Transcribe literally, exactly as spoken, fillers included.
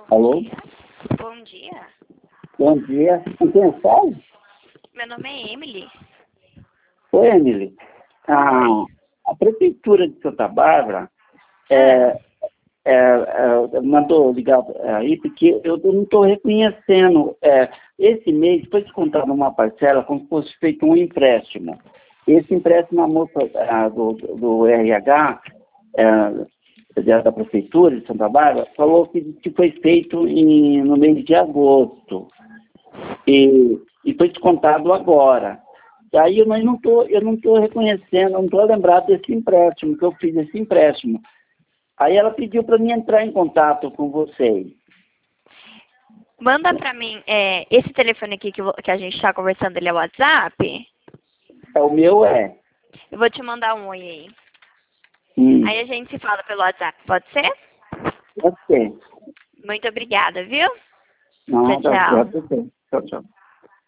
Alô? Bom dia. Bom dia. Com quem fala? Meu nome é Emily. Oi, Emily. A, a Prefeitura de Santa Bárbara é, Ah, é, é, mandou ligar aí porque eu não estou reconhecendo. É, esse mês foi descontado uma parcela como se fosse feito um empréstimo. Esse empréstimo, a moça a, do, do R H, é, da Prefeitura de Santa Bárbara, falou que, que foi feito em, no mês de agosto. E, e foi descontado agora. Daí eu não estou eu não estou reconhecendo, não estou lembrado desse empréstimo, que eu fiz esse empréstimo. Aí ela pediu para mim entrar em contato com vocês. manda pra mim, é, esse telefone aqui que, vo- que a gente tá conversando, ele é o WhatsApp? É, o meu é. Eu vou te mandar um oi aí. Hum, Aí a gente se fala pelo WhatsApp, pode ser? pode ser. Muito obrigada, viu? Tchau, Nada, tchau. pode ser. Tchau, tchau.